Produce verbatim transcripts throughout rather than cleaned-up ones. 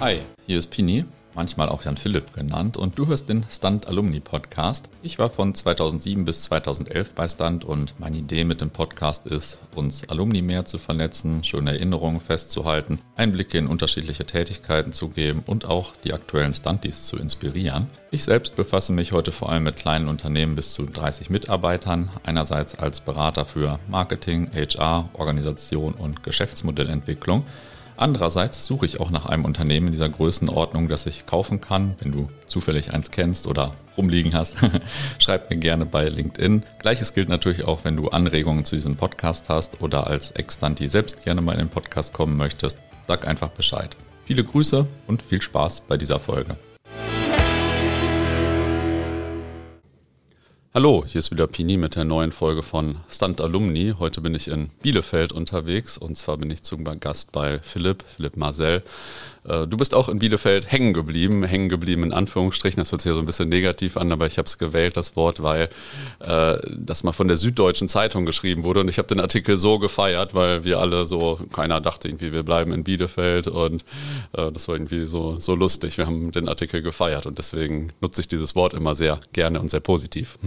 Hi, hier ist Pini, manchmal auch Jan Philipp genannt, und du hörst den Stunt Alumni Podcast. Ich war von zweitausendsieben bis zweitausendelf bei Stunt und meine Idee mit dem Podcast ist, uns Alumni mehr zu vernetzen, schöne Erinnerungen festzuhalten, Einblicke in unterschiedliche Tätigkeiten zu geben und auch die aktuellen Stunties zu inspirieren. Ich selbst befasse mich heute vor allem mit kleinen Unternehmen bis zu dreißig Mitarbeitern, einerseits als Berater für Marketing, H R, Organisation und Geschäftsmodellentwicklung. Andererseits suche ich auch nach einem Unternehmen in dieser Größenordnung, das ich kaufen kann. Wenn du zufällig eins kennst oder rumliegen hast, schreib mir gerne bei LinkedIn. Gleiches gilt natürlich auch, wenn du Anregungen zu diesem Podcast hast oder als Ex-Stuntie selbst gerne mal in den Podcast kommen möchtest. Sag einfach Bescheid. Viele Grüße und viel Spaß bei dieser Folge. Hallo, hier ist wieder Pini mit der neuen Folge von Stunt Alumni. Heute bin ich in Bielefeld unterwegs und zwar bin ich zu Gast bei Philipp, Philipp Marcel. Du bist auch in Bielefeld hängen geblieben, hängen geblieben in Anführungsstrichen, das hört sich ja so ein bisschen negativ an, aber ich habe es gewählt, das Wort, weil äh, das mal von der Süddeutschen Zeitung geschrieben wurde und ich habe den Artikel so gefeiert, weil wir alle so, keiner dachte irgendwie, wir bleiben in Bielefeld und äh, das war irgendwie so, so lustig, wir haben den Artikel gefeiert und deswegen nutze ich dieses Wort immer sehr gerne und sehr positiv.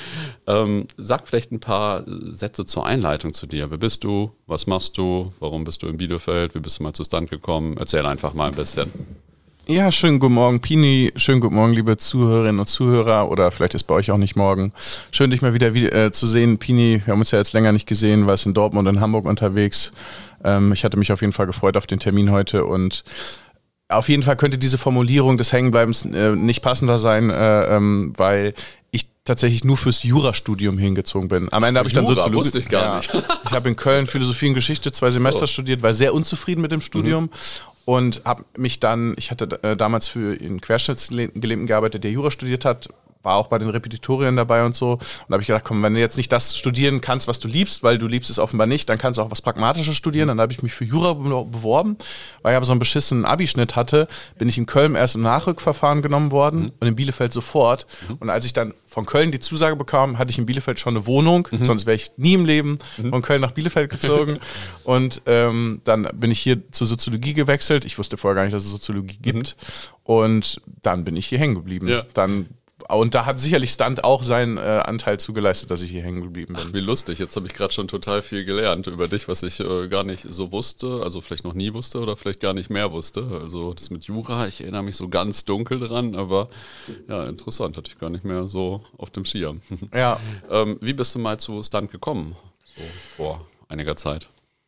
ähm, sag vielleicht ein paar Sätze zur Einleitung zu dir. Wer bist du? Was machst du? Warum bist du in Bielefeld? Wie bist du mal zu Stunt gekommen? Erzähl einfach mal ein bisschen. Ja, schönen guten Morgen, Pini. Schönen guten Morgen, liebe Zuhörerinnen und Zuhörer. Oder vielleicht ist bei euch auch nicht morgen. Schön, dich mal wieder äh, zu sehen, Pini. Wir haben uns ja jetzt länger nicht gesehen, warst in Dortmund und in Hamburg unterwegs. Ähm, ich hatte mich auf jeden Fall gefreut auf den Termin heute und auf jeden Fall könnte diese Formulierung des Hängenbleibens äh, nicht passender sein, äh, ähm, weil ich tatsächlich nur fürs Jurastudium hingezogen bin. Am Ende habe ich dann Jura, Soziologie. Wusste ich gar ja, nicht. Ich habe in Köln Philosophie und Geschichte zwei Semester so. studiert, war sehr unzufrieden mit dem Studium. Mhm. Und habe mich dann, ich hatte äh, damals für einen Querschnittsgelähmten gearbeitet, der Jura studiert hat, war auch bei den Repetitorien dabei und so. Und da habe ich gedacht, komm, wenn du jetzt nicht das studieren kannst, was du liebst, weil du liebst es offenbar nicht, dann kannst du auch was Pragmatisches studieren. Dann habe ich mich für Jura beworben, weil ich aber so einen beschissenen Abischnitt hatte, bin ich in Köln erst im Nachrückverfahren genommen worden mhm. und in Bielefeld sofort. Mhm. Und als ich dann von Köln die Zusage bekam, hatte ich in Bielefeld schon eine Wohnung, mhm. sonst wäre ich nie im Leben mhm. von Köln nach Bielefeld gezogen. Und ähm, dann bin ich hier zur Soziologie gewechselt. Ich wusste vorher gar nicht, dass es Soziologie gibt. Mhm. Und dann bin ich hier hängen geblieben. Ja. Dann Und da hat sicherlich Stunt auch seinen äh, Anteil zugeleistet, dass ich hier hängen geblieben bin. Ach, wie lustig. Jetzt habe ich gerade schon total viel gelernt über dich, was ich äh, gar nicht so wusste, also vielleicht noch nie wusste oder vielleicht gar nicht mehr wusste. Also das mit Jura, ich erinnere mich so ganz dunkel dran, aber ja, interessant, hatte ich gar nicht mehr so auf dem Schirm. Ja. ähm, wie bist du mal zu Stunt gekommen, so vor einiger Zeit?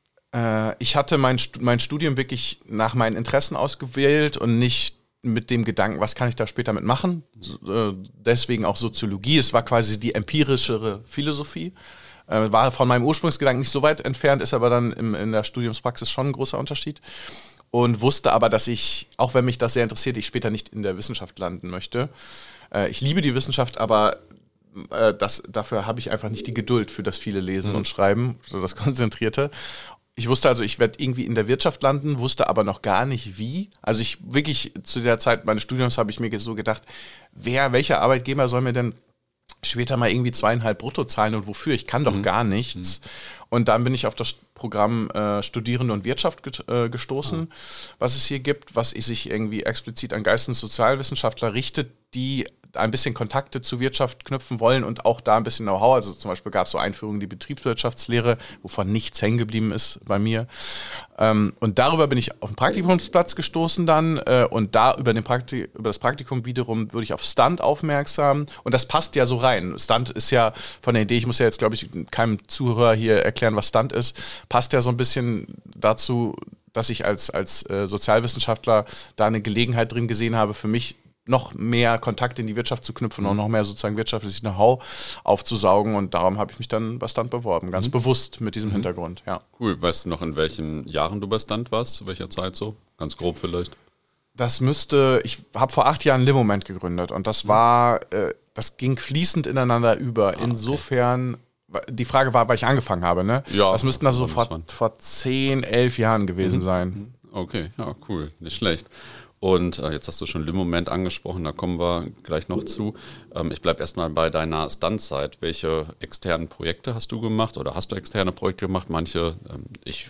Äh, ich hatte mein, mein Studium wirklich nach meinen Interessen ausgewählt und nicht mit dem Gedanken, was kann ich da später mit machen? Äh, deswegen auch Soziologie. Es war quasi die empirischere Philosophie. Äh, war von meinem Ursprungsgedanken nicht so weit entfernt, ist aber dann im, in der Studiumspraxis schon ein großer Unterschied. Und wusste aber, dass ich, auch wenn mich das sehr interessiert, ich später nicht in der Wissenschaft landen möchte. Äh, ich liebe die Wissenschaft, aber äh, das, dafür habe ich einfach nicht die Geduld für das viele Lesen mhm. und Schreiben, so das Konzentrierte. Ich wusste also, ich werde irgendwie in der Wirtschaft landen, wusste aber noch gar nicht wie. Also ich wirklich zu der Zeit meines Studiums habe ich mir so gedacht, wer, welcher Arbeitgeber soll mir denn später mal irgendwie zweieinhalb brutto zahlen und wofür? Ich kann doch mhm. gar nichts. Mhm. Und dann bin ich auf das Programm äh, Studierende und Wirtschaft get, äh, gestoßen, mhm. was es hier gibt, was sich irgendwie explizit an Geistes- und Sozialwissenschaftler richtet, die ein bisschen Kontakte zur Wirtschaft knüpfen wollen und auch da ein bisschen Know-how. Also zum Beispiel gab es so Einführungen in die Betriebswirtschaftslehre, wovon nichts hängen geblieben ist bei mir. Ähm, und darüber bin ich auf den Praktikumsplatz gestoßen dann äh, und da über, den Prakti- über das Praktikum wiederum wurde ich auf Stunt aufmerksam und das passt ja so rein. Stunt ist ja von der Idee, ich muss ja jetzt glaube ich keinem Zuhörer hier erklären, was Stunt ist, passt ja so ein bisschen dazu, dass ich als, als äh, Sozialwissenschaftler da eine Gelegenheit drin gesehen habe, für mich noch mehr Kontakt in die Wirtschaft zu knüpfen und noch mehr sozusagen wirtschaftliches Know-how aufzusaugen und darum habe ich mich dann bei Stunt beworben, ganz mhm. bewusst mit diesem mhm. Hintergrund, ja. Cool, weißt du noch, in welchen Jahren du bei Stunt warst, zu welcher Zeit so? Ganz grob vielleicht. Das müsste, ich habe vor acht Jahren Limoment gegründet und das war, äh, das ging fließend ineinander über, ah, insofern, okay. Die Frage war, weil ich angefangen habe, ne? Ja. Das müssten also vor, vor zehn, elf Jahren gewesen mhm. sein. Okay, ja, cool, nicht schlecht. Und äh, jetzt hast du schon Limoment angesprochen, da kommen wir gleich noch zu. Ähm, ich bleibe erstmal bei deiner Stuntzeit. Welche externen Projekte hast du gemacht oder hast du externe Projekte gemacht? Manche, ähm, ich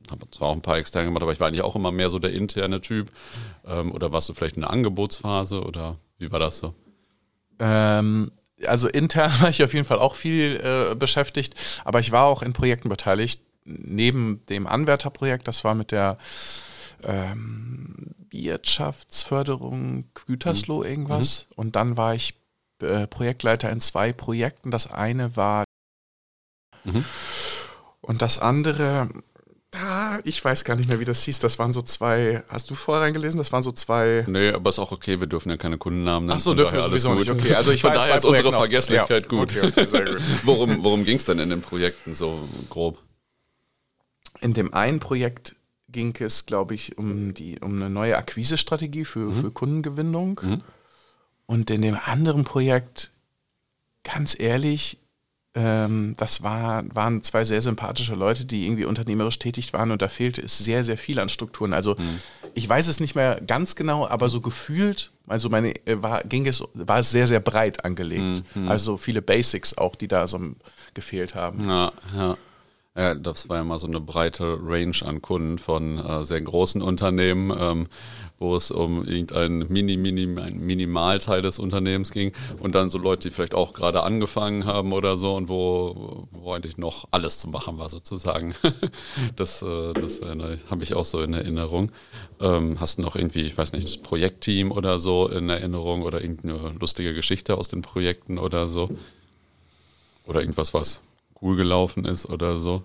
habe zwar auch ein paar externe gemacht, aber ich war eigentlich auch immer mehr so der interne Typ. Ähm, oder warst du vielleicht in der Angebotsphase oder wie war das so? Ähm, also intern war ich auf jeden Fall auch viel äh, beschäftigt, aber ich war auch in Projekten beteiligt, neben dem Anwärterprojekt, das war mit der ähm, Wirtschaftsförderung Gütersloh irgendwas. Mhm. Und dann war ich äh, Projektleiter in zwei Projekten. Das eine war mhm. und das andere, ah, ich weiß gar nicht mehr, wie das hieß. Das waren so zwei, hast du vorher reingelesen? Das waren so zwei... Nee, aber ist auch okay, wir dürfen ja keine Kundennamen nennen. Ach so, dürfen wir sowieso nicht. Okay, also ich Von war daher ist unsere Vergesslichkeit ja. gut. Okay, okay, sehr gut. worum worum ging es denn in den Projekten so grob? In dem einen Projekt ging es, glaube ich, um die um eine neue Akquisestrategie für, mhm. für Kundengewinnung. Mhm. Und in dem anderen Projekt, ganz ehrlich, ähm, das war, waren zwei sehr sympathische Leute, die irgendwie unternehmerisch tätig waren und da fehlte es sehr, sehr viel an Strukturen. Also mhm. ich weiß es nicht mehr ganz genau, aber so gefühlt, also meine, war, ging es, war es sehr, sehr breit angelegt. Mhm. Also viele Basics auch, die da so gefehlt haben. Ja, ja. Ja, das war ja mal so eine breite Range an Kunden von äh, sehr großen Unternehmen, ähm, wo es um irgendeinen Mini, Mini, Minimalteil des Unternehmens ging und dann so Leute, die vielleicht auch gerade angefangen haben oder so und wo, wo eigentlich noch alles zu machen war sozusagen. Das, äh, das äh, habe ich auch so in Erinnerung. Ähm, hast du noch irgendwie, ich weiß nicht, das Projektteam oder so in Erinnerung oder irgendeine lustige Geschichte aus den Projekten oder so? Oder irgendwas, was cool gelaufen ist oder so?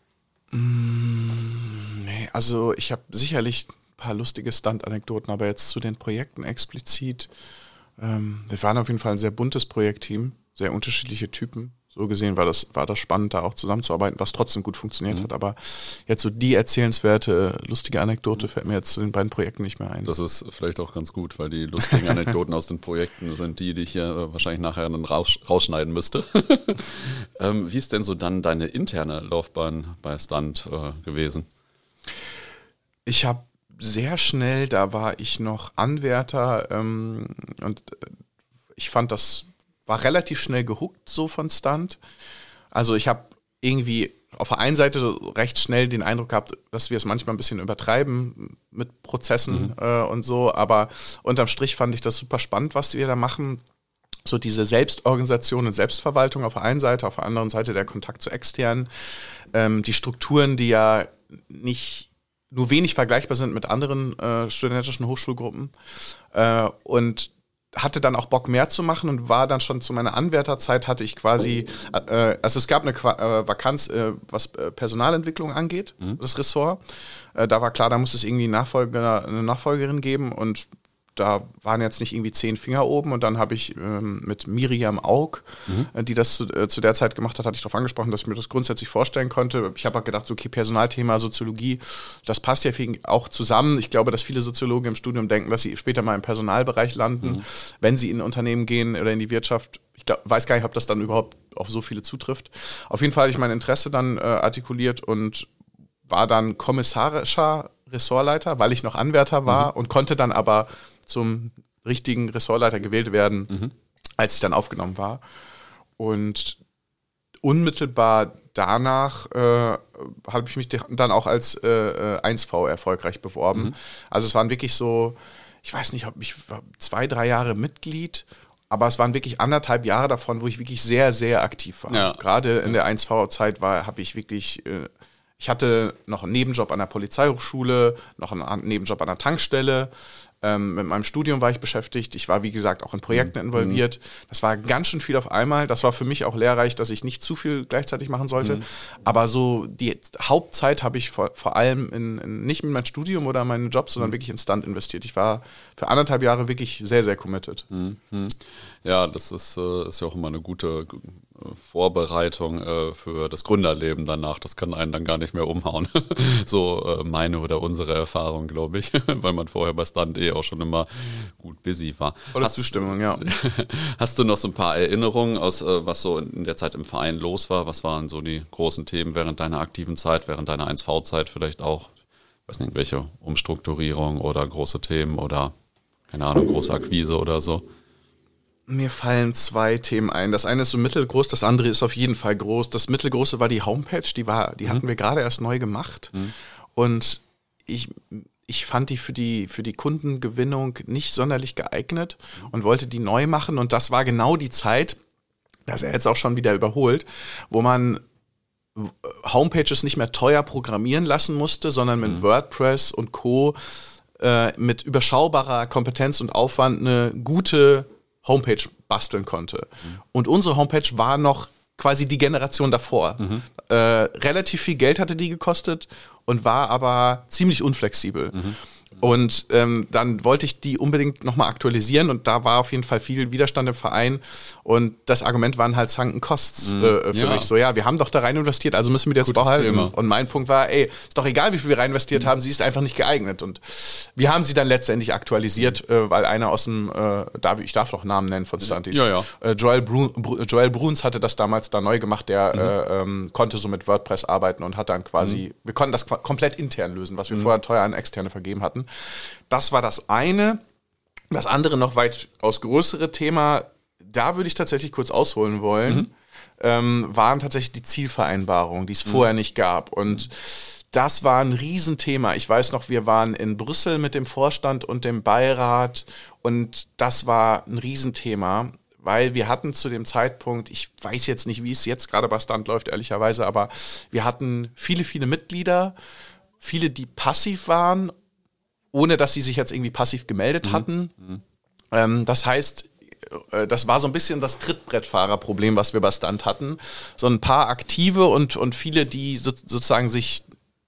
Mm, nee, also ich habe sicherlich ein paar lustige Stunt-Anekdoten, aber jetzt zu den Projekten explizit. Ähm, wir waren auf jeden Fall ein sehr buntes Projektteam, sehr unterschiedliche Typen. So gesehen war das, war das spannend, da auch zusammenzuarbeiten, was trotzdem gut funktioniert mhm. hat. Aber jetzt so die erzählenswerte, lustige Anekdote fällt mir jetzt zu den beiden Projekten nicht mehr ein. Das ist vielleicht auch ganz gut, weil die lustigen Anekdoten aus den Projekten sind die, die ich ja wahrscheinlich nachher dann raus, rausschneiden müsste. ähm, wie ist denn so dann deine interne Laufbahn bei Stunt äh, gewesen? Ich habe sehr schnell, da war ich noch Anwärter ähm, und ich fand das war relativ schnell gehuckt so von Stunt. Also ich habe irgendwie auf der einen Seite recht schnell den Eindruck gehabt, dass wir es manchmal ein bisschen übertreiben mit Prozessen mhm. äh, und so, aber unterm Strich fand ich das super spannend, was wir da machen. So diese Selbstorganisation und Selbstverwaltung auf der einen Seite, auf der anderen Seite der Kontakt zu externen, ähm, die Strukturen, die ja nicht nur wenig vergleichbar sind mit anderen äh, studentischen Hochschulgruppen äh, und hatte dann auch Bock mehr zu machen und war dann schon zu meiner Anwärterzeit hatte ich quasi, äh, also es gab eine Qua- äh, Vakanz, äh, was äh, Personalentwicklung angeht, mhm. das Ressort. Äh, da war klar, da muss es irgendwie einen Nachfolger, eine Nachfolgerin geben und da waren jetzt nicht irgendwie zehn Finger oben und dann habe ich ähm, mit Miriam Aug, mhm. äh, die das zu, äh, zu der Zeit gemacht hat, hatte ich darauf angesprochen, dass ich mir das grundsätzlich vorstellen konnte. Ich habe auch gedacht, so, okay, Personalthema, Soziologie, das passt ja viel auch zusammen. Ich glaube, dass viele Soziologen im Studium denken, dass sie später mal im Personalbereich landen, mhm. wenn sie in Unternehmen gehen oder in die Wirtschaft. Ich glaub, weiß gar nicht, ob das dann überhaupt auf so viele zutrifft. Auf jeden Fall habe ich mein Interesse dann äh, artikuliert und war dann kommissarischer Ressortleiter, weil ich noch Anwärter war mhm. und konnte dann aber zum richtigen Ressortleiter gewählt werden, mhm. als ich dann aufgenommen war. Und unmittelbar danach äh, habe ich mich dann auch als äh, eins V erfolgreich beworben. Mhm. Also es waren wirklich so, ich weiß nicht, ob ich war zwei, drei Jahre Mitglied, aber es waren wirklich anderthalb Jahre davon, wo ich wirklich sehr, sehr aktiv war. Ja. Gerade in der eins V-Zeit war, habe ich wirklich... Äh, Ich hatte noch einen Nebenjob an der Polizeihochschule, noch einen Nebenjob an der Tankstelle. Ähm, mit meinem Studium war ich beschäftigt. Ich war, wie gesagt, auch in Projekten involviert. Das war ganz schön viel auf einmal. Das war für mich auch lehrreich, dass ich nicht zu viel gleichzeitig machen sollte. Mhm. Aber so die Hauptzeit habe ich vor, vor allem in, in, nicht in mein Studium oder meinen Job, sondern mhm. wirklich in Stunt investiert. Ich war für anderthalb Jahre wirklich sehr, sehr committed. Mhm. Ja, das ist, äh, ist ja auch immer eine gute Vorbereitung äh, für das Gründerleben danach. Das kann einen dann gar nicht mehr umhauen. So äh, meine oder unsere Erfahrung, glaube ich, weil man vorher bei Stunt eh auch schon immer gut busy war. Volle hast, Zustimmung, ja. Hast du noch so ein paar Erinnerungen aus, äh, was so in der Zeit im Verein los war? Was waren so die großen Themen während deiner aktiven Zeit, während deiner eins V-Zeit vielleicht auch? Ich weiß nicht, welche Umstrukturierung oder große Themen oder, keine Ahnung, große Akquise oder so? Mir fallen zwei Themen ein. Das eine ist so mittelgroß, das andere ist auf jeden Fall groß. Das mittelgroße war die Homepage, die war, die mhm. hatten wir gerade erst neu gemacht. Mhm. und ich, ich fand die für die für die Kundengewinnung nicht sonderlich geeignet und wollte die neu machen. Und das war genau die Zeit, das ist ja jetzt auch schon wieder überholt, wo man Homepages nicht mehr teuer programmieren lassen musste, sondern mit mhm. WordPress und Co. Äh, mit überschaubarer Kompetenz und Aufwand eine gute Homepage basteln konnte. Mhm. Und unsere Homepage war noch quasi die Generation davor. Mhm. Äh, relativ viel Geld hatte die gekostet und war aber ziemlich unflexibel. Mhm. Und ähm, dann wollte ich die unbedingt nochmal aktualisieren und da war auf jeden Fall viel Widerstand im Verein und das Argument waren halt Sunken Costs mm, äh, für ja. mich. So, ja, wir haben doch da rein investiert, also müssen wir die jetzt Gutes behalten. Thema. Und mein Punkt war, ey, ist doch egal, wie viel wir rein investiert mhm. haben, sie ist einfach nicht geeignet. Und wir haben sie dann letztendlich aktualisiert, mhm. äh, weil einer aus dem, äh, darf, ich darf doch Namen nennen von Stunties, ja, ja. äh, Joel, Bru, Bru, Joel Bruns hatte das damals da neu gemacht, der mhm. äh, ähm, konnte so mit WordPress arbeiten und hat dann quasi, mhm. wir konnten das komplett intern lösen, was wir mhm. vorher teuer an Externe vergeben hatten. Das war das eine. Das andere noch weitaus größere Thema, da würde ich tatsächlich kurz ausholen wollen, mhm. ähm, waren tatsächlich die Zielvereinbarungen, die es mhm. vorher nicht gab. Und das war ein Riesenthema. Ich weiß noch, wir waren in Brüssel mit dem Vorstand und dem Beirat und das war ein Riesenthema, weil wir hatten zu dem Zeitpunkt, ich weiß jetzt nicht, wie es jetzt gerade bei Stunt läuft, ehrlicherweise, aber wir hatten viele, viele Mitglieder, viele, die passiv waren, ohne dass sie sich jetzt irgendwie passiv gemeldet mhm. hatten. Mhm. Ähm, das heißt, äh, das war so ein bisschen das Trittbrettfahrerproblem, was wir bei Stunt hatten. So ein paar Aktive und, und viele, die so, sozusagen sich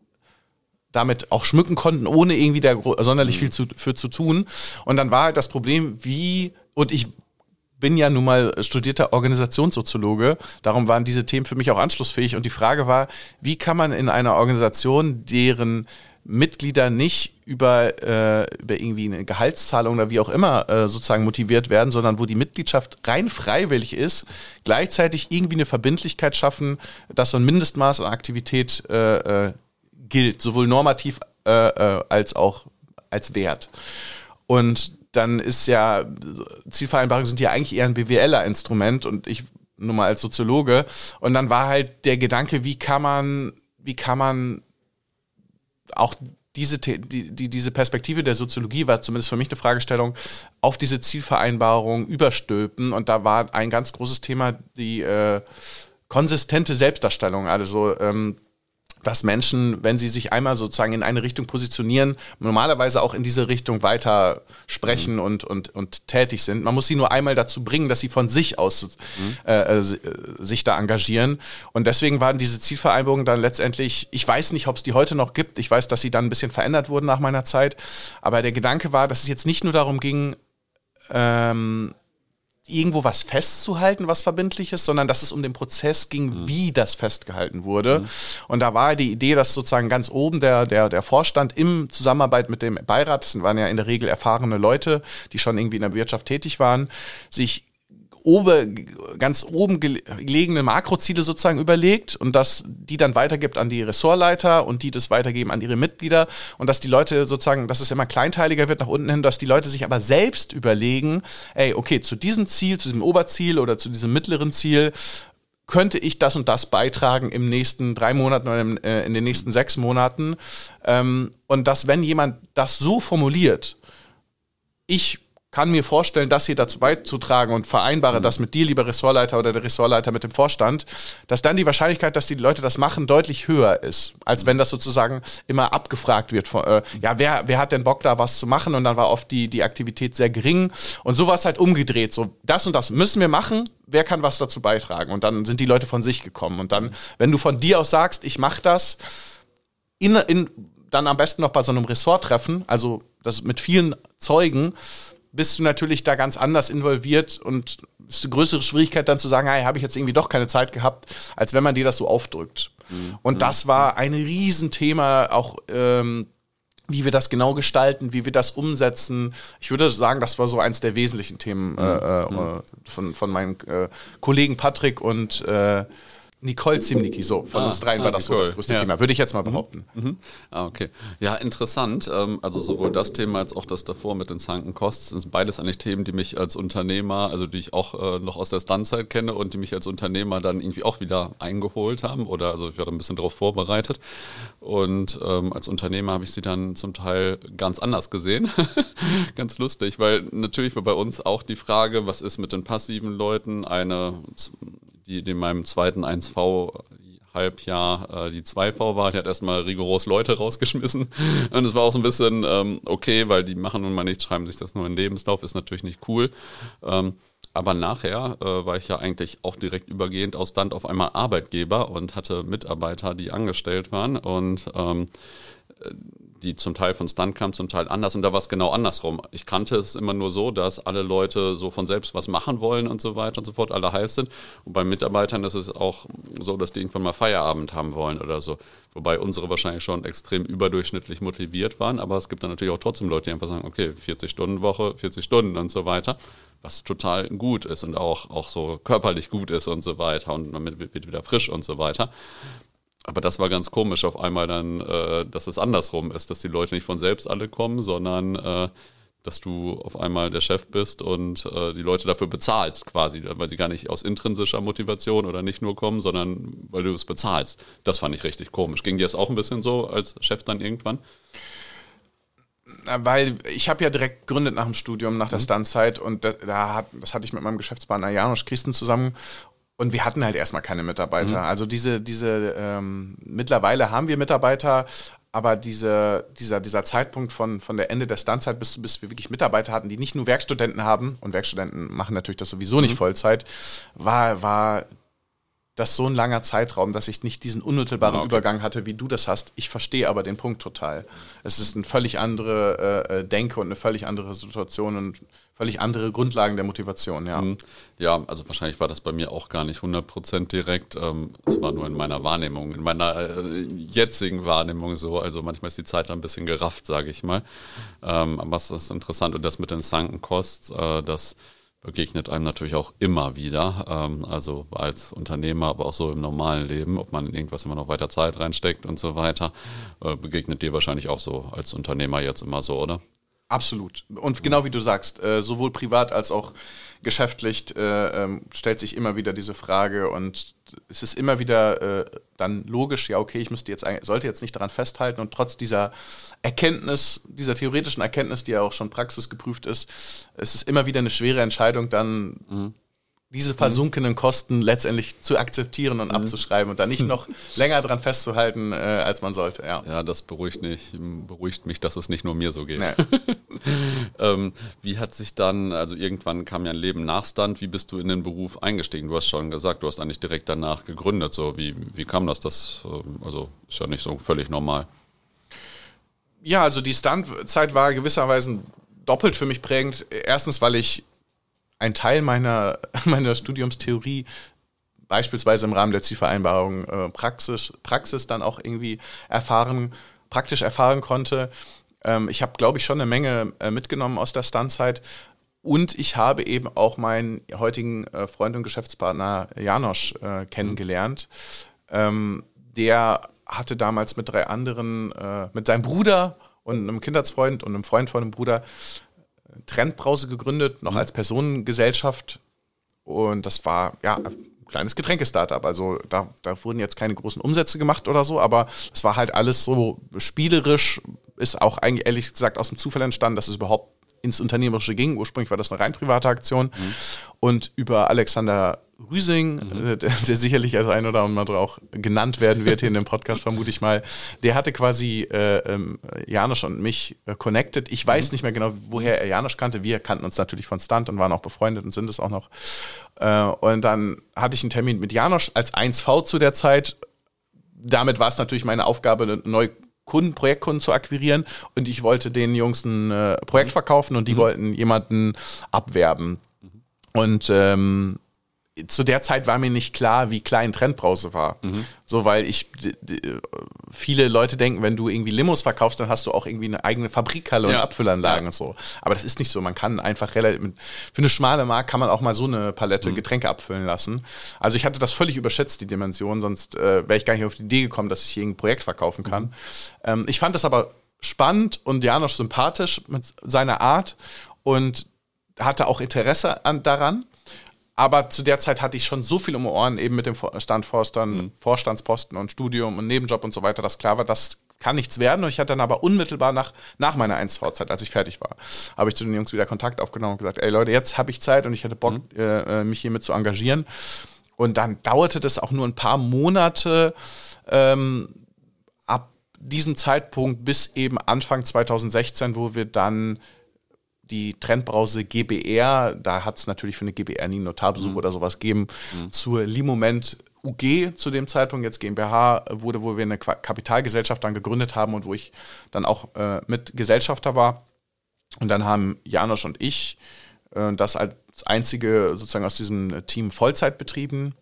damit auch schmücken konnten, ohne irgendwie da sonderlich mhm. viel zu, für zu tun. Und dann war halt das Problem, wie, und ich bin ja nun mal studierter Organisationssoziologe, darum waren diese Themen für mich auch anschlussfähig. Und die Frage war, wie kann man in einer Organisation, deren Mitglieder nicht über, äh, über irgendwie eine Gehaltszahlung oder wie auch immer äh, sozusagen motiviert werden, sondern wo die Mitgliedschaft rein freiwillig ist, gleichzeitig irgendwie eine Verbindlichkeit schaffen, dass so ein Mindestmaß an Aktivität äh, äh, gilt, sowohl normativ äh, äh, als auch als Wert. Und dann ist ja, Zielvereinbarungen sind ja eigentlich eher ein B W L-Instrument und ich nur mal als Soziologe. Und dann war halt der Gedanke, wie kann man, wie kann man auch diese, die, die, diese Perspektive der Soziologie war zumindest für mich eine Fragestellung, auf diese Zielvereinbarung überstülpen. Und da war ein ganz großes Thema die äh, konsistente Selbstdarstellung. Also ähm, dass Menschen, wenn sie sich einmal sozusagen in eine Richtung positionieren, normalerweise auch in diese Richtung weiter sprechen mhm. und, und, und tätig sind. Man muss sie nur einmal dazu bringen, dass sie von sich aus mhm. äh, äh, sich da engagieren. Und deswegen waren diese Zielvereinbarungen dann letztendlich, ich weiß nicht, ob es die heute noch gibt, ich weiß, dass sie dann ein bisschen verändert wurden nach meiner Zeit, aber der Gedanke war, dass es jetzt nicht nur darum ging, ähm, irgendwo was festzuhalten, was verbindlich ist, sondern dass es um den Prozess ging, mhm. wie das festgehalten wurde. Mhm. Und da war die Idee, dass sozusagen ganz oben der, der, der Vorstand im Zusammenarbeit mit dem Beirat, das waren ja in der Regel erfahrene Leute, die schon irgendwie in der Wirtschaft tätig waren, sich Ober, ganz oben gelegene Makroziele sozusagen überlegt und dass die dann weitergibt an die Ressortleiter und die das weitergeben an ihre Mitglieder und dass die Leute sozusagen, dass es immer kleinteiliger wird nach unten hin, dass die Leute sich aber selbst überlegen, ey, okay, zu diesem Ziel, zu diesem Oberziel oder zu diesem mittleren Ziel könnte ich das und das beitragen im nächsten drei Monaten oder im, äh, in den nächsten sechs Monaten. Ähm, und dass, wenn jemand das so formuliert, ich kann mir vorstellen, das hier dazu beizutragen und vereinbare mhm. das mit dir, lieber Ressortleiter oder der Ressortleiter mit dem Vorstand, dass dann die Wahrscheinlichkeit, dass die Leute das machen, deutlich höher ist, als wenn das sozusagen immer abgefragt wird. Von, äh, ja, wer, wer hat denn Bock, da was zu machen? Und dann war oft die, die Aktivität sehr gering. Und so war es halt umgedreht. So, das und das müssen wir machen. Wer kann was dazu beitragen? Und dann sind die Leute von sich gekommen. Und dann, wenn du von dir aus sagst, ich mache das, in, in, dann am besten noch bei so einem Ressorttreffen, also das mit vielen Zeugen, bist du natürlich da ganz anders involviert und es ist eine größere Schwierigkeit dann zu sagen, hey, habe ich jetzt irgendwie doch keine Zeit gehabt, als wenn man dir das so aufdrückt. Mhm. Und das war ein Riesenthema, auch ähm, wie wir das genau gestalten, wie wir das umsetzen. Ich würde sagen, das war so eins der wesentlichen Themen mhm. äh, äh, von, von meinen äh, Kollegen Patrick und, äh, Nicole Zimnicki, so, von Ah, uns dreien ah, war das Nicole, so das größte ja. Thema, würde ich jetzt mal behaupten. Mhm. Ah, okay. Ja, interessant. Ähm, Also sowohl das Thema als auch das davor mit den Sunken Costs sind beides eigentlich Themen, die mich als Unternehmer, also die ich auch äh, noch aus der Stuntzeit kenne und die mich als Unternehmer dann irgendwie auch wieder eingeholt haben oder also ich war da ein bisschen darauf vorbereitet und ähm, als Unternehmer habe ich sie dann zum Teil ganz anders gesehen. Ganz lustig, weil natürlich war bei uns auch die Frage, was ist mit den passiven Leuten, eine die in meinem zweiten eins V Halbjahr äh, die zwei V war, die hat erstmal rigoros Leute rausgeschmissen und es war auch so ein bisschen ähm, okay, weil die machen nun mal nichts, schreiben sich das nur in den Lebenslauf, ist natürlich nicht cool. Ähm, aber nachher äh, war ich ja eigentlich auch direkt übergehend aus Stunt auf einmal Arbeitgeber und hatte Mitarbeiter, die angestellt waren und ähm, die zum Teil von Stunt kamen, zum Teil anders und da war es genau andersrum. Ich kannte es immer nur so, dass alle Leute so von selbst was machen wollen und so weiter und so fort, alle heiß sind. Und bei Mitarbeitern ist es auch so, dass die irgendwann mal Feierabend haben wollen oder so. Wobei unsere wahrscheinlich schon extrem überdurchschnittlich motiviert waren, aber es gibt dann natürlich auch trotzdem Leute, die einfach sagen, okay, vierzig-Stunden-Woche, vierzig Stunden und so weiter, was total gut ist und auch, auch so körperlich gut ist und so weiter und man wird wieder frisch und so weiter. Aber das war ganz komisch auf einmal dann, äh, dass es andersrum ist, dass die Leute nicht von selbst alle kommen, sondern äh, dass du auf einmal der Chef bist und äh, die Leute dafür bezahlst quasi, weil sie gar nicht aus intrinsischer Motivation oder nicht nur kommen, sondern weil du es bezahlst. Das fand ich richtig komisch. Ging dir das auch ein bisschen so als Chef dann irgendwann? Weil ich habe ja direkt gegründet nach dem Studium, nach der Mhm. Stuntzeit und das, da hat, das hatte ich mit meinem Geschäftspartner Janosch Christen zusammen und wir hatten halt erstmal keine Mitarbeiter. Mhm. Also diese, diese ähm, mittlerweile haben wir Mitarbeiter, aber diese, dieser, dieser Zeitpunkt von, von der Ende der Stuntzeit bis, bis wir wirklich Mitarbeiter hatten, die nicht nur Werkstudenten haben und Werkstudenten machen natürlich das sowieso nicht Mhm. Vollzeit, war, war das so ein langer Zeitraum, dass ich nicht diesen unmittelbaren Ah, okay. Übergang hatte, wie du das hast. Ich verstehe aber den Punkt total. Es ist eine völlig andere äh, Denke und eine völlig andere Situation und völlig andere Grundlagen der Motivation, ja. Mhm. Ja, also wahrscheinlich war das bei mir auch gar nicht hundert Prozent direkt. Ähm, es war nur in meiner Wahrnehmung, in meiner äh, jetzigen Wahrnehmung so. Also manchmal ist die Zeit da ein bisschen gerafft, sage ich mal. Ähm, aber es ist interessant und das mit den Sunken Costs, äh, das begegnet einem natürlich auch immer wieder, ähm, also als Unternehmer, aber auch so im normalen Leben, ob man in irgendwas immer noch weiter Zeit reinsteckt und so weiter, äh, begegnet dir wahrscheinlich auch so als Unternehmer jetzt immer so, oder? Absolut. Und genau wie du sagst, äh, sowohl privat als auch geschäftlich äh, ähm, stellt sich immer wieder diese Frage und es ist immer wieder äh, dann logisch, ja okay, ich müsste jetzt eigentlich- sollte jetzt nicht daran festhalten und trotz dieser Erkenntnis, dieser theoretischen Erkenntnis, die ja auch schon praxisgeprüft ist, es ist immer wieder eine schwere Entscheidung, dann Mhm. diese versunkenen Kosten letztendlich zu akzeptieren und abzuschreiben und da nicht noch länger dran festzuhalten, äh, als man sollte. Ja. Ja, das beruhigt, nicht, beruhigt mich, dass es nicht nur mir so geht. Nee. ähm, wie hat sich dann, also irgendwann kam ja ein Leben nach Stunt, wie bist du in den Beruf eingestiegen? Du hast schon gesagt, du hast eigentlich direkt danach gegründet. So, wie, wie kam das? Das ähm, also ist ja nicht so völlig normal. Ja, also die Stunt-Zeit war gewisserweise doppelt für mich prägend. Erstens, weil ich einen Teil meiner, meiner Studiumstheorie beispielsweise im Rahmen der Zielvereinbarung äh, Praxis, Praxis dann auch irgendwie erfahren, praktisch erfahren konnte. Ähm, ich habe, glaube ich, schon eine Menge äh, mitgenommen aus der Stuntzeit. Und ich habe eben auch meinen heutigen äh, Freund und Geschäftspartner Janosch äh, kennengelernt. Ähm, der hatte damals mit drei anderen, äh, mit seinem Bruder und einem Kindheitsfreund und einem Freund von einem Bruder Trendbrause gegründet, noch als Personengesellschaft. Und das war ja ein kleines Getränke-Startup. Also da, da wurden jetzt keine großen Umsätze gemacht oder so, aber es war halt alles so spielerisch, ist auch eigentlich ehrlich gesagt aus dem Zufall entstanden, dass es überhaupt ins Unternehmerische ging. Ursprünglich war das eine rein private Aktion. Mhm. Und über Alexander Rüsing, mhm. der, der sicherlich als ein oder andere auch genannt werden wird hier in dem Podcast, vermute ich mal, der hatte quasi äh, ähm, Janosch und mich äh, connected. Ich weiß mhm. nicht mehr genau, woher er Janosch kannte. Wir kannten uns natürlich von Stunt und waren auch befreundet und sind es auch noch. Äh, und dann hatte ich einen Termin mit Janosch als eins V zu der Zeit. Damit war es natürlich meine Aufgabe, neu Kunden, Projektkunden zu akquirieren und ich wollte den Jungs ein äh, Projekt verkaufen und die mhm. wollten jemanden abwerben. Mhm. Und ähm, zu der Zeit war mir nicht klar, wie klein Trendbrause war. Mhm. So, weil ich, d- d- viele Leute denken, wenn du irgendwie Limos verkaufst, dann hast du auch irgendwie eine eigene Fabrikhalle und Ja. Abfüllanlagen Ja. und so. Aber das ist nicht so. Man kann einfach relativ, für eine schmale Mark kann man auch mal so eine Palette mhm. Getränke abfüllen lassen. Also ich hatte das völlig überschätzt, die Dimension, sonst äh, wäre ich gar nicht auf die Idee gekommen, dass ich hier ein Projekt verkaufen kann. Mhm. Ähm, ich fand das aber spannend und Janosch sympathisch mit seiner Art und hatte auch Interesse an, daran. Aber zu der Zeit hatte ich schon so viel um die Ohren, eben mit dem Standforstern, mhm. Vorstandsposten und Studium und Nebenjob und so weiter, dass klar war, das kann nichts werden. Und ich hatte dann aber unmittelbar nach, nach meiner eins V-Zeit, als ich fertig war, habe ich zu den Jungs wieder Kontakt aufgenommen und gesagt, ey Leute, jetzt habe ich Zeit und ich hätte Bock, mhm. äh, mich hiermit zu engagieren. Und dann dauerte das auch nur ein paar Monate ähm, ab diesem Zeitpunkt bis eben Anfang zwanzig sechzehn, wo wir dann die Trendbrause G B R, da hat es natürlich für eine G B R nie einen Notarbesuch mhm. oder sowas gegeben, mhm. zur Limoment U G zu dem Zeitpunkt, jetzt GmbH wurde, wo wir eine Kapitalgesellschaft dann gegründet haben und wo ich dann auch äh, mit Gesellschafter war. Und dann haben Janosch und ich äh, das als einzige sozusagen aus diesem Team Vollzeit betrieben.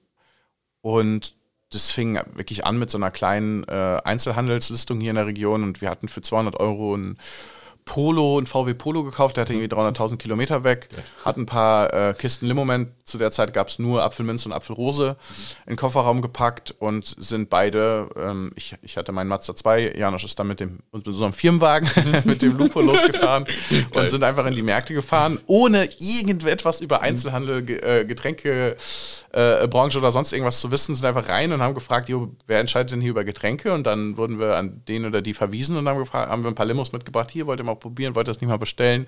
Und das fing wirklich an mit so einer kleinen äh, Einzelhandelslistung hier in der Region und wir hatten für zweihundert Euro ein Polo, ein V W Polo gekauft, der hatte irgendwie dreihunderttausend Kilometer weg, hat ein paar äh, Kisten Limoment, zu der Zeit gab es nur Apfelminze und Apfelrose, mhm. in den Kofferraum gepackt und sind beide, ähm, ich, ich hatte meinen Mazda zwei, Janosch ist dann mit dem mit so einem Firmenwagen, mit dem Lupo losgefahren und sind einfach in die Märkte gefahren, ohne irgendetwas über Einzelhandel, äh, Getränke, äh, Branche oder sonst irgendwas zu wissen, sind einfach rein und haben gefragt, jo, wer entscheidet denn hier über Getränke? Und dann wurden wir an den oder die verwiesen und haben gefragt, haben wir ein paar Limos mitgebracht, hier wollt ihr mal probieren, wollte das nicht mal bestellen.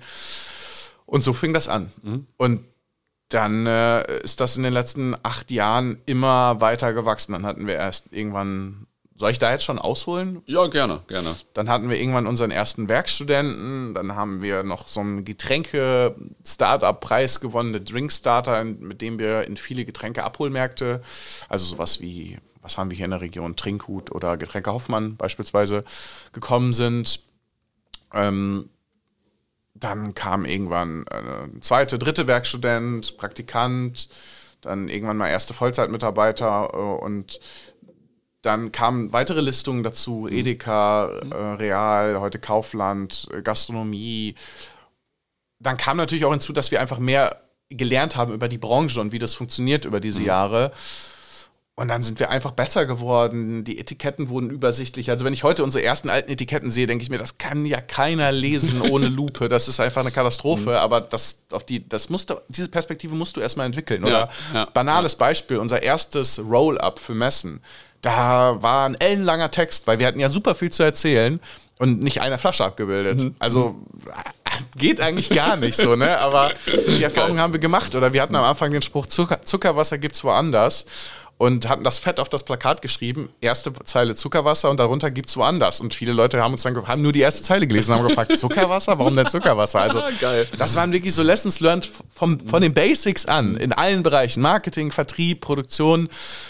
Und so fing das an. Mhm. Und dann äh, ist das in den letzten acht Jahren immer weiter gewachsen. Dann hatten wir erst irgendwann, soll ich da jetzt schon ausholen? Ja, gerne, gerne. Dann hatten wir irgendwann unseren ersten Werkstudenten, dann haben wir noch so einen Getränke-Startup-Preis gewonnen, den Drinkstarter, mit dem wir in viele Getränke-Abholmärkte, also sowas wie, was haben wir hier in der Region, Trinkhut oder Getränke Hoffmann beispielsweise, gekommen sind. Ähm, dann kam irgendwann ein zweite, dritte Werkstudent, Praktikant, dann irgendwann mal erste Vollzeitmitarbeiter äh, und dann kamen weitere Listungen dazu, Edeka, äh, Real, heute Kaufland, äh, Gastronomie. Dann kam natürlich auch hinzu, dass wir einfach mehr gelernt haben über die Branche und wie das funktioniert über diese mhm. Jahre. Und dann sind wir einfach besser geworden. Die Etiketten wurden übersichtlicher. Also wenn ich heute unsere ersten alten Etiketten sehe, denke ich mir, das kann ja keiner lesen ohne Lupe. Das ist einfach eine Katastrophe. Mhm. Aber das, auf die, das musst du, diese Perspektive musst du erstmal entwickeln. Oder ja, ja, banales ja. Beispiel, unser erstes Roll-Up für Messen. Da war ein ellenlanger Text, weil wir hatten ja super viel zu erzählen und nicht eine Flasche abgebildet. Mhm. Also geht eigentlich gar nicht so, ne? Aber die Erfahrung haben wir gemacht. Oder wir hatten am Anfang den Spruch, Zucker, Zuckerwasser gibt's woanders. Und hatten das fett auf das Plakat geschrieben, erste Zeile Zuckerwasser und darunter gibt's woanders. Und viele Leute haben uns dann ge- haben nur die erste Zeile gelesen und haben gefragt, Zuckerwasser? Warum denn Zuckerwasser? Also geil. Das waren wirklich so Lessons learned vom, von den Basics an, in allen Bereichen, Marketing, Vertrieb, Produktion.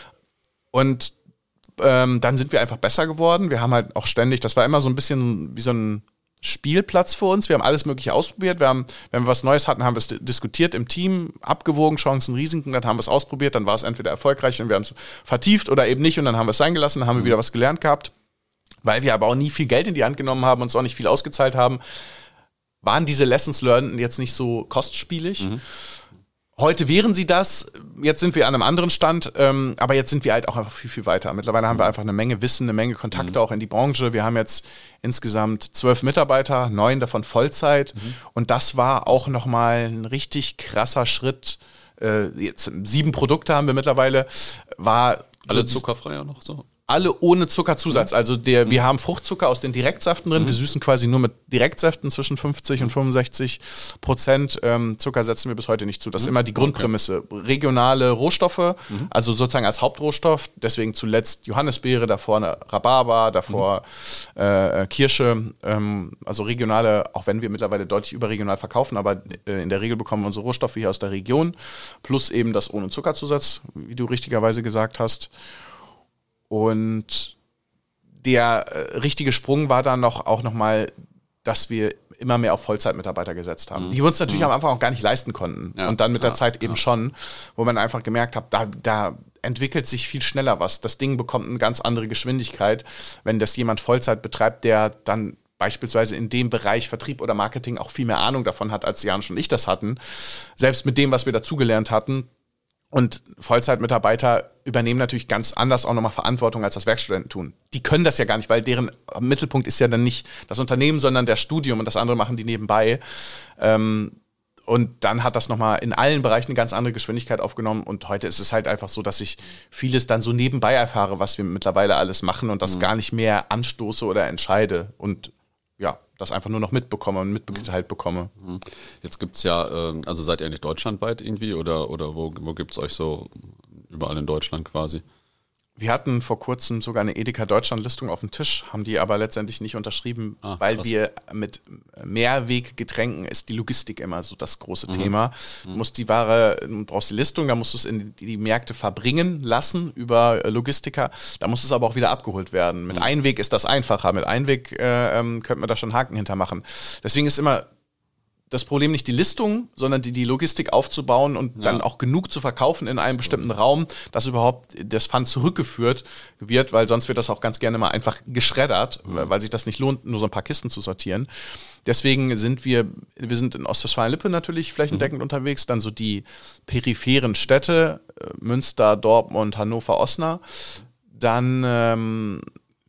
Und ähm, dann sind wir einfach besser geworden. Wir haben halt auch ständig, das war immer so ein bisschen wie so ein Spielplatz für uns. Wir haben alles Mögliche ausprobiert. Wir haben, wenn wir was Neues hatten, haben wir es diskutiert im Team, abgewogen, Chancen, Risiken, dann haben wir es ausprobiert, dann war es entweder erfolgreich und wir haben es vertieft oder eben nicht und dann haben wir es sein gelassen, dann haben wir wieder was gelernt gehabt. Weil wir aber auch nie viel Geld in die Hand genommen haben und uns auch nicht viel ausgezahlt haben, waren diese Lessons learned jetzt nicht so kostspielig. Mhm. Heute wären sie das, jetzt sind wir an einem anderen Stand, ähm, aber jetzt sind wir halt auch einfach viel, viel weiter. Mittlerweile haben wir einfach eine Menge Wissen, eine Menge Kontakte mhm. auch in die Branche. Wir haben jetzt insgesamt zwölf Mitarbeiter, neun davon Vollzeit mhm. und das war auch nochmal ein richtig krasser Schritt. Äh, jetzt sieben Produkte haben wir mittlerweile. War alle so zuckerfrei auch noch so? Alle ohne Zuckerzusatz. Also der, wir haben Fruchtzucker aus den Direktsäften drin. Mhm. Wir süßen quasi nur mit Direktsäften zwischen fünfzig und fünfundsechzig Prozent. Ähm, Zucker setzen wir bis heute nicht zu. Das ist immer die Grundprämisse. Okay. Regionale Rohstoffe, mhm. also sozusagen als Hauptrohstoff. Deswegen zuletzt Johannisbeere, davor eine Rhabarber, davor mhm. äh, Kirsche. Ähm, also regionale, auch wenn wir mittlerweile deutlich überregional verkaufen, aber äh, in der Regel bekommen wir unsere Rohstoffe hier aus der Region. Plus eben das ohne Zuckerzusatz, wie du richtigerweise gesagt hast. Und der äh, richtige Sprung war dann noch auch nochmal, dass wir immer mehr auf Vollzeitmitarbeiter gesetzt haben, mhm. die wir uns natürlich mhm. am Anfang auch gar nicht leisten konnten. Ja, und dann mit ja, der Zeit eben ja. schon, wo man einfach gemerkt hat, da, da entwickelt sich viel schneller was. Das Ding bekommt eine ganz andere Geschwindigkeit, wenn das jemand Vollzeit betreibt, der dann beispielsweise in dem Bereich Vertrieb oder Marketing auch viel mehr Ahnung davon hat, als Janusz und ich das hatten. Selbst mit dem, was wir dazugelernt hatten. Und Vollzeitmitarbeiter übernehmen natürlich ganz anders auch nochmal Verantwortung, als das Werkstudenten tun. Die können das ja gar nicht, weil deren Mittelpunkt ist ja dann nicht das Unternehmen, sondern der Studium und das andere machen die nebenbei. Ähm, und dann hat das nochmal in allen Bereichen eine ganz andere Geschwindigkeit aufgenommen. Und heute ist es halt einfach so, dass ich vieles dann so nebenbei erfahre, was wir mittlerweile alles machen und das mhm. gar nicht mehr anstoße oder entscheide. Und ja, das einfach nur noch mitbekomme und mitgeteilt bekomme. Jetzt gibt es ja, also seid ihr eigentlich deutschlandweit irgendwie oder, oder wo, wo gibt es euch so überall in Deutschland quasi? Wir hatten vor kurzem sogar eine Edeka Deutschland-Listung auf dem Tisch, haben die aber letztendlich nicht unterschrieben, ah, weil krass. wir mit Mehrweggetränken ist die Logistik immer so das große mhm. Thema. Du musst die Ware, du brauchst die Listung, da musst du es in die, die Märkte verbringen lassen über Logistiker, da muss es aber auch wieder abgeholt werden. Mit mhm. Einweg ist das einfacher, mit Einweg äh, ähm, könnten wir da schon Haken hintermachen. Deswegen ist immer das Problem nicht die Listung, sondern die, die Logistik aufzubauen und ja. dann auch genug zu verkaufen in einem so. bestimmten Raum, dass überhaupt das Pfand zurückgeführt wird, weil sonst wird das auch ganz gerne mal einfach geschreddert, mhm. weil sich das nicht lohnt, nur so ein paar Kisten zu sortieren. Deswegen sind wir, wir sind in Ostwestfalen-Lippe natürlich flächendeckend mhm. unterwegs, dann so die peripheren Städte, Münster, Dortmund, Hannover, Osnabrück, dann ähm,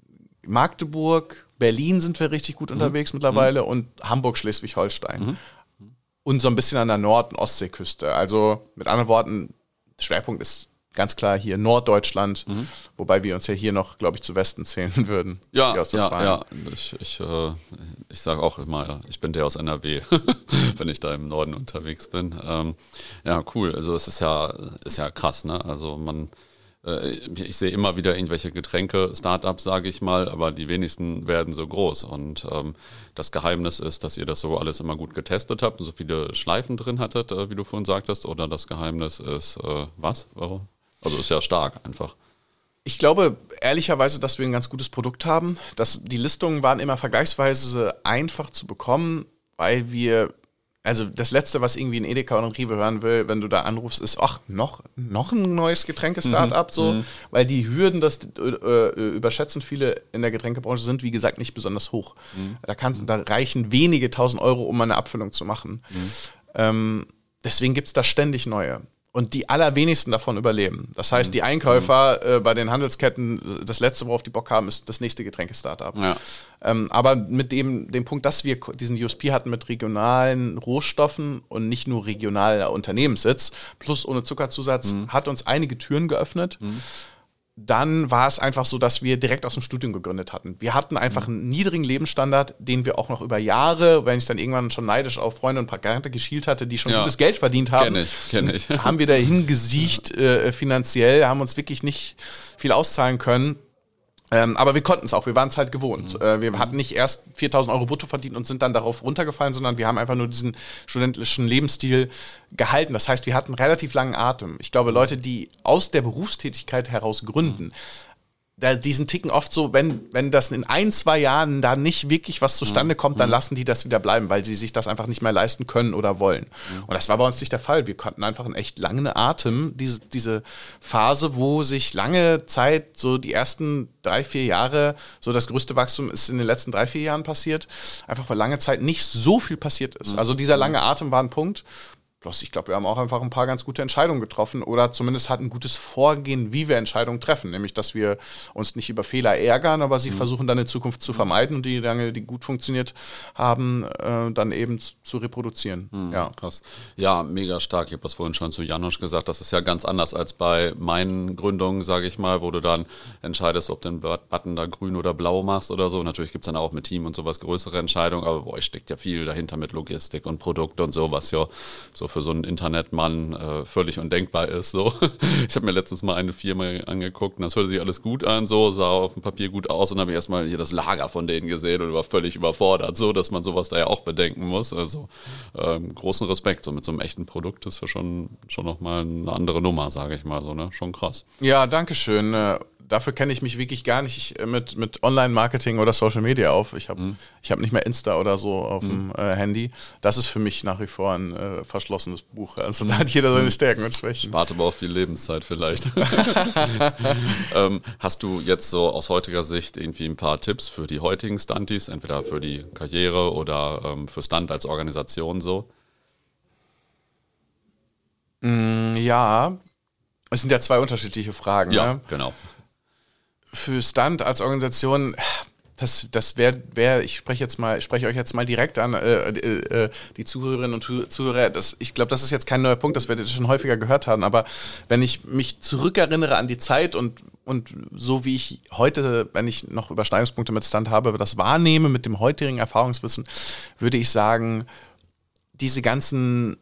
Magdeburg, Berlin sind wir richtig gut unterwegs mhm. mittlerweile und Hamburg, Schleswig-Holstein. Mhm. Und so ein bisschen an der Nord- und Ostseeküste. Also mit anderen Worten, Schwerpunkt ist ganz klar hier Norddeutschland, mhm. wobei wir uns ja hier noch, glaube ich, zu Westen zählen würden. Ja, ja, ja. Ich, ich, äh, ich sage auch immer, ich bin der aus N R W, wenn ich da im Norden unterwegs bin. Ähm, ja, cool. Also es ist ja, ist ja krass, ne? Also man Ich sehe immer wieder irgendwelche Getränke-Startups, sage ich mal, aber die wenigsten werden so groß. Und ähm, das Geheimnis ist, dass ihr das so alles immer gut getestet habt und so viele Schleifen drin hattet, äh, wie du vorhin sagtest. Oder das Geheimnis ist, äh, was? Warum? Also ist ja stark einfach. Ich glaube ehrlicherweise, dass wir ein ganz gutes Produkt haben. Dass die Listungen waren immer vergleichsweise einfach zu bekommen, weil wir... Also das Letzte, was irgendwie ein Edeka oder ein Rewe hören will, wenn du da anrufst, ist, ach, noch, noch ein neues Getränke-Startup, mhm. so, mhm. weil die Hürden, das äh, überschätzen viele in der Getränkebranche, sind, wie gesagt, nicht besonders hoch. Mhm. Da, kannst, da reichen wenige tausend Euro, um eine Abfüllung zu machen. Mhm. Ähm, deswegen gibt es da ständig neue. Und die allerwenigsten davon überleben. Das heißt, die Einkäufer äh, bei den Handelsketten, das Letzte, worauf die Bock haben, ist das nächste Getränke-Startup. Ja. Ähm, aber mit dem, dem Punkt, dass wir diesen U S P hatten mit regionalen Rohstoffen und nicht nur regionaler Unternehmenssitz, plus ohne Zuckerzusatz, mhm. hat uns einige Türen geöffnet. Mhm. Dann war es einfach so, dass wir direkt aus dem Studium gegründet hatten. Wir hatten einfach einen niedrigen Lebensstandard, den wir auch noch über Jahre, wenn ich dann irgendwann schon neidisch auf Freunde und Bekannte geschielt hatte, die schon ja. gutes Geld verdient haben, kenn ich, kenn ich. haben wir dahin gesiecht äh, finanziell, haben uns wirklich nicht viel auszahlen können. Ähm, aber wir konnten es auch, wir waren es halt gewohnt. Mhm. Äh, wir hatten nicht erst viertausend Euro brutto verdient und sind dann darauf runtergefallen, sondern wir haben einfach nur diesen studentischen Lebensstil gehalten. Das heißt, wir hatten relativ langen Atem. Ich glaube, Leute, die aus der Berufstätigkeit heraus gründen, mhm. da, die sind ticken oft so, wenn, wenn das in ein, zwei Jahren da nicht wirklich was zustande kommt, dann lassen die das wieder bleiben, weil sie sich das einfach nicht mehr leisten können oder wollen. Mhm. Und das war bei uns nicht der Fall. Wir konnten einfach einen echt langen Atem, diese, diese Phase, wo sich lange Zeit, so die ersten drei, vier Jahre, so das größte Wachstum ist in den letzten drei, vier Jahren passiert, einfach weil lange Zeit nicht so viel passiert ist. Mhm. Also dieser lange Atem war ein Punkt. Bloß ich glaube, wir haben auch einfach ein paar ganz gute Entscheidungen getroffen oder zumindest hatten ein gutes Vorgehen, wie wir Entscheidungen treffen. Nämlich, dass wir uns nicht über Fehler ärgern, aber sie mhm. versuchen dann in Zukunft zu vermeiden und die lange, die gut funktioniert haben, äh, dann eben zu reproduzieren. Mhm, ja, krass. Ja, mega stark. Ich habe das vorhin schon zu Janusz gesagt. Das ist ja ganz anders als bei meinen Gründungen, sage ich mal, wo du dann entscheidest, ob du den Button da grün oder blau machst oder so. Natürlich gibt es dann auch mit Team und sowas größere Entscheidungen, aber bei euch steckt ja viel dahinter mit Logistik und Produkte und so, was ja so für so einen Internetmann äh, völlig undenkbar ist. So. Ich habe mir letztens mal eine Firma angeguckt und das hörte sich alles gut an, so sah auf dem Papier gut aus und habe erstmal hier das Lager von denen gesehen und war völlig überfordert, so dass man sowas da ja auch bedenken muss. Also ähm, großen Respekt, so mit so einem echten Produkt ist ja schon, schon nochmal eine andere Nummer, sage ich mal so, ne? Schon krass. Ja, danke schön. dafür kenne ich mich wirklich gar nicht mit, mit Online-Marketing oder Social Media auf. Ich habe mhm. ich hab nicht mehr Insta oder so auf mhm. dem äh, Handy. Das ist für mich nach wie vor ein äh, verschlossenes Buch. Also da hat jeder seine Stärken und Schwächen. Spart aber auch viel Lebenszeit vielleicht. ähm, hast du jetzt so aus heutiger Sicht irgendwie ein paar Tipps für die heutigen Stunties, entweder für die Karriere oder ähm, für Stunt als Organisation so? Mm, ja, es sind ja zwei unterschiedliche Fragen. Ja, ne? genau. Für Stunt als Organisation, das, das wäre, wär, ich spreche jetzt mal, spreche euch jetzt mal direkt an, äh, äh, die Zuhörerinnen und Zuhörer. Das, ich glaube, das ist jetzt kein neuer Punkt, das werdet ihr schon häufiger gehört haben. Aber wenn ich mich zurückerinnere an die Zeit und und so wie ich heute, wenn ich noch Überschneidungspunkte mit Stunt habe, das wahrnehme mit dem heutigen Erfahrungswissen, würde ich sagen, diese ganzen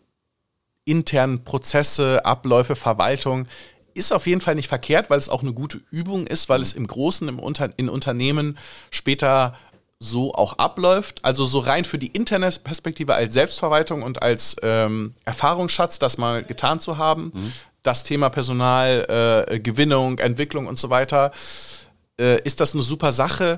internen Prozesse, Abläufe, Verwaltung ist auf jeden Fall nicht verkehrt, weil es auch eine gute Übung ist, weil es im Großen im Unter- in Unternehmen später so auch abläuft. Also so rein für die interne Perspektive als Selbstverwaltung und als ähm, Erfahrungsschatz, das mal getan zu haben. Mhm. Das Thema Personal, äh, Gewinnung, Entwicklung und so weiter, äh, ist das eine super Sache.